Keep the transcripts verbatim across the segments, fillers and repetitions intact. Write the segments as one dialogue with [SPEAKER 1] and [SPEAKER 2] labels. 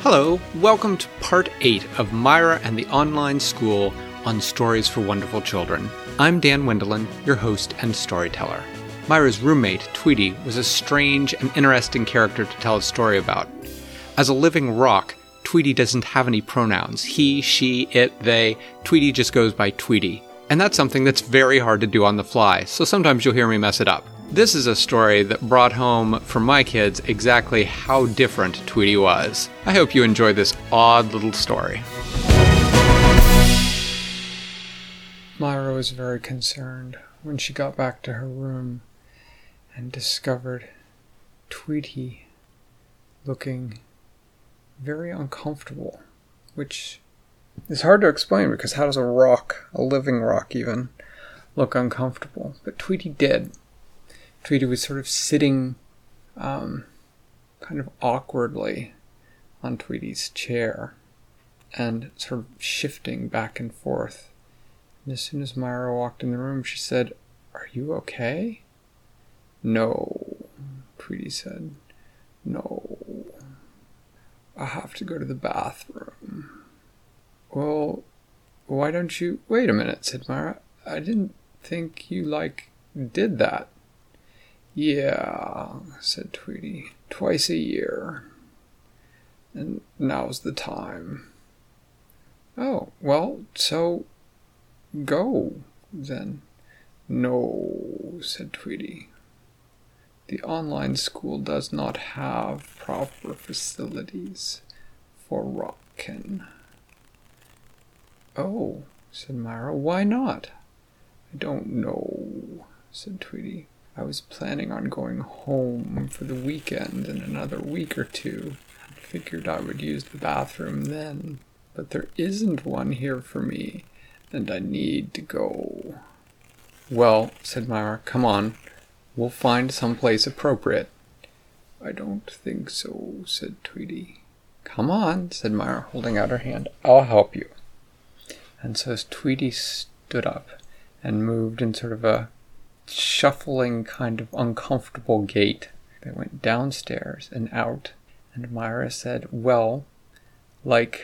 [SPEAKER 1] Hello, welcome to part eight of Myra and the Online School on Stories for Wonderful Children. I'm Dan Wendelin, your host and storyteller. Myra's roommate, Tweety, was a strange and interesting character to tell a story about. As a living rock, Tweety doesn't have any pronouns. He, she, it, they. Tweety just goes by Tweety. And that's something that's very hard to do on the fly, so sometimes you'll hear me mess it up. This is a story that brought home for my kids exactly how different Tweety was. I hope you enjoy this odd little story. Myra was very concerned when she got back to her room and discovered Tweety looking very uncomfortable, which is hard to explain because how does a rock, a living rock even, look uncomfortable? But Tweety did. Tweety was sort of sitting um, kind of awkwardly on Tweety's chair and sort of shifting back and forth. And as soon as Myra walked in the room, she said, "Are you okay?" "No," Tweety said. "No. I have to go to the bathroom." "Well, why don't you—" "Wait a minute," said Myra. "I didn't think you, like, did that." "Yeah," said Tweety, "twice a year. And now's the time." "Oh, well, so go, then." "No," said Tweety. "The online school does not have proper facilities for rockin'." "Oh," said Myra, "why not?" "I don't know," said Tweety. "I was planning on going home for the weekend in another week or two. I figured I would use the bathroom then, but there isn't one here for me, and I need to go." "Well," said Myra, "come on. We'll find some place appropriate." "I don't think so," said Tweety. "Come on," said Myra, holding out her hand. "I'll help you." And so Tweety stood up and moved in sort of a shuffling kind of uncomfortable gait. They went downstairs and out, and Myra said, "Well, like,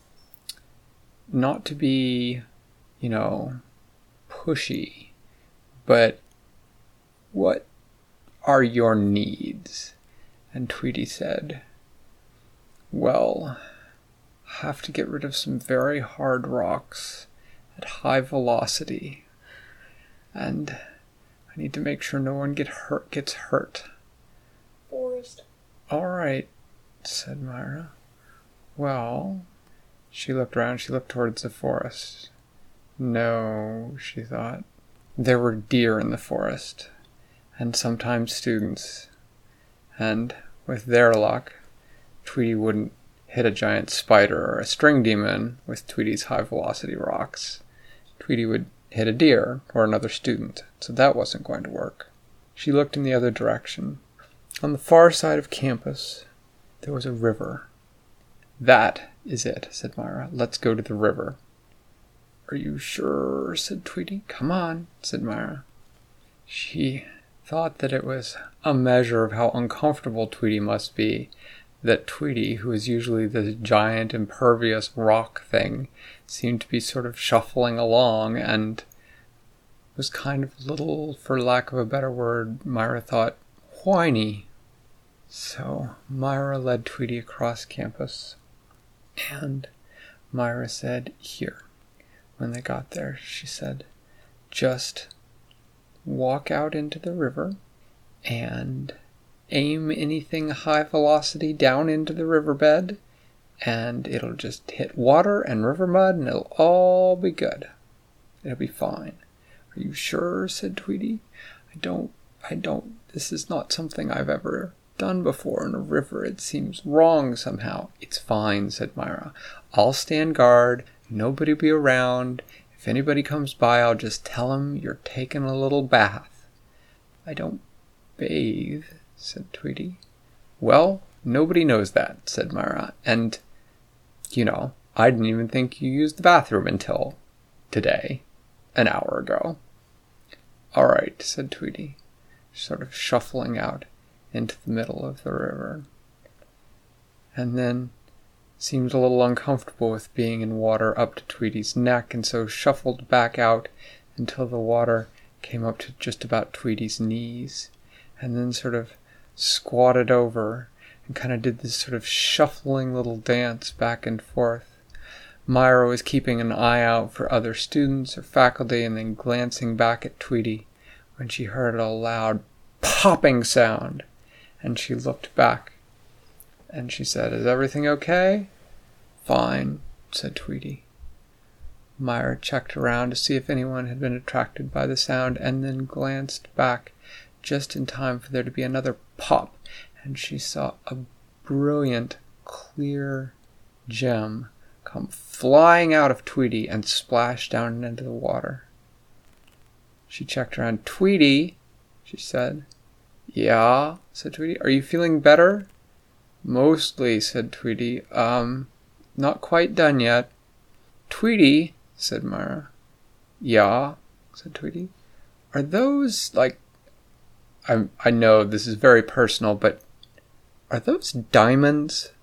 [SPEAKER 1] not to be, you know, pushy, but what are your needs?" And Tweety said, "Well, I have to get rid of some very hard rocks at high velocity, and I need to make sure no one get hurt, gets hurt."
[SPEAKER 2] "Forest."
[SPEAKER 1] "All right," said Myra. "Well," she looked around, she looked towards the forest. No, she thought. There were deer in the forest, and sometimes students. And with their luck, Tweety wouldn't hit a giant spider or a string demon with Tweety's high-velocity rocks. Tweety would hit a deer or another student, so that wasn't going to work. She looked in the other direction. On the far side of campus, there was a river. "That is it," said Myra. "Let's go to the river." "Are you sure?" said Tweety. "Come on," said Myra. She thought that it was a measure of how uncomfortable Tweety must be that Tweety, who is usually the giant impervious rock thing, seemed to be sort of shuffling along and was kind of a little, for lack of a better word, Myra thought, whiny. So Myra led Tweety across campus, and Myra said, "Here." When they got there, she said, "Just walk out into the river and aim anything high velocity down into the riverbed, and it'll just hit water and river mud, and it'll all be good. It'll be fine." "Are you sure?" said Tweety. I don't, I don't, this is not something I've ever done before in a river. It seems wrong somehow." "It's fine," said Myra. "I'll stand guard. Nobody'll be around. If anybody comes by, I'll just tell 'em you're taking a little bath." "I don't bathe," said Tweety. "Well, nobody knows that," said Myra. "And, you know, I didn't even think you used the bathroom until today, an hour ago." "All right," said Tweety, sort of shuffling out into the middle of the river. And then seemed a little uncomfortable with being in water up to Tweety's neck, and so shuffled back out until the water came up to just about Tweety's knees, and then sort of squatted over and kind of did this sort of shuffling little dance back and forth. Myra was keeping an eye out for other students or faculty and then glancing back at Tweety when she heard a loud popping sound, and she looked back. And she said, "Is everything okay?" "Fine," said Tweety. Myra checked around to see if anyone had been attracted by the sound, and then glanced back just in time for there to be another pop, and she saw a brilliant, clear gem come flying out of Tweety and splash down into the water. She checked around. "Tweety," she said. "Yeah," said Tweety. "Are you feeling better?" "Mostly," said Tweety. Um, not quite done yet." "Tweety," said Myra. "Yeah," said Tweety. "Are those, like, I I know this is very personal, but are those diamonds?"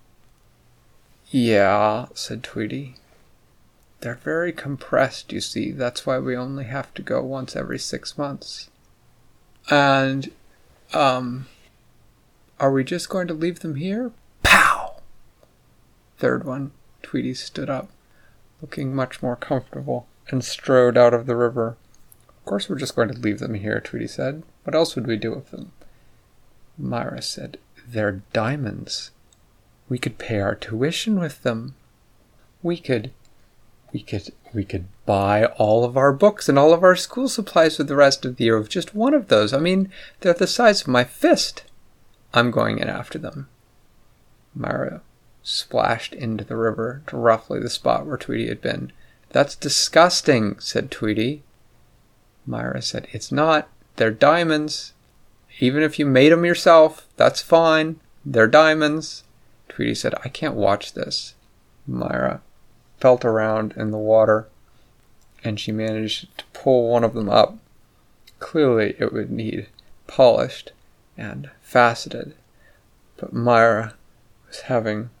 [SPEAKER 1] "Yeah," said Tweety. "They're very compressed, you see. That's why we only have to go once every six months. And, um, are we just going to leave them here?" Pow! Third one. Tweety stood up, looking much more comfortable, and strode out of the river. "Of course we're just going to leave them here," Tweety said. "What else would we do with them?" Myra said, "They're diamonds. We could pay our tuition with them. We could, we could, we could buy all of our books and all of our school supplies for the rest of the year with just one of those. I mean, they're the size of my fist. I'm going in after them." Myra splashed into the river to roughly the spot where Tweety had been. "That's disgusting," said Tweety. Myra said, "It's not. They're diamonds. Even if you made them yourself, that's fine. They're diamonds." Tweety said, "I can't watch this." Myra felt around in the water, and she managed to pull one of them up. Clearly it would need polished and faceted, but Myra was having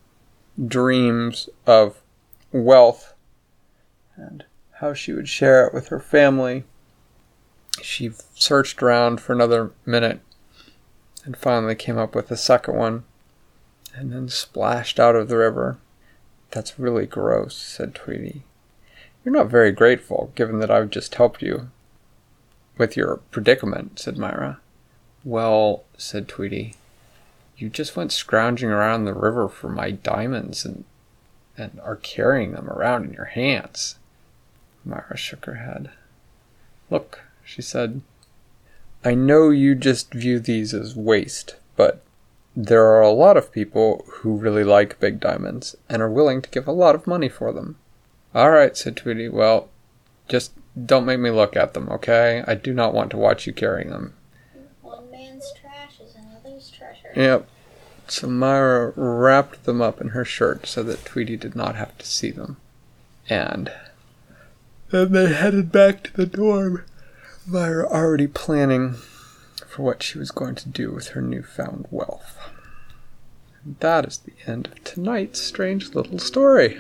[SPEAKER 1] dreams of wealth and how she would share it with her family. She searched around for another minute and finally came up with the second one and then splashed out of the river. "That's really gross," said Tweety. "You're not very grateful, given that I've just helped you with your predicament," said Myra. "Well," said Tweety, "you just went scrounging around the river for my diamonds and and are carrying them around in your hands." Myra shook her head. "Look," she said, "I know you just view these as waste, but there are a lot of people who really like big diamonds and are willing to give a lot of money for them." "All right," said Tweety. "Well, just don't make me look at them, okay? I do not want to watch you carrying them."
[SPEAKER 2] One man's trash is another's treasure.
[SPEAKER 1] Yep. So Myra wrapped them up in her shirt so that Tweety did not have to see them. And then they headed back to the dorm, Myra already planning for what she was going to do with her newfound wealth. And that is the end of tonight's strange little story.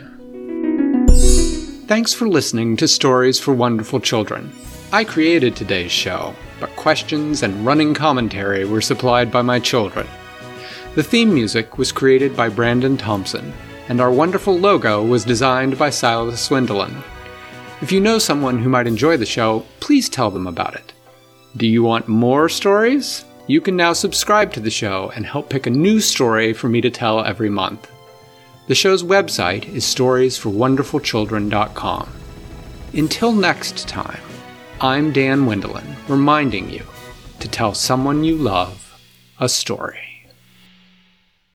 [SPEAKER 1] Thanks for listening to Stories for Wonderful Children. I created today's show, but questions and running commentary were supplied by my children. The theme music was created by Brandon Thompson, and our wonderful logo was designed by Silas Swindelin. If you know someone who might enjoy the show, please tell them about it. Do you want more stories? You can now subscribe to the show and help pick a new story for me to tell every month. The show's website is stories for wonderful children dot com. Until next time, I'm Dan Wendelin, reminding you to tell someone you love a story.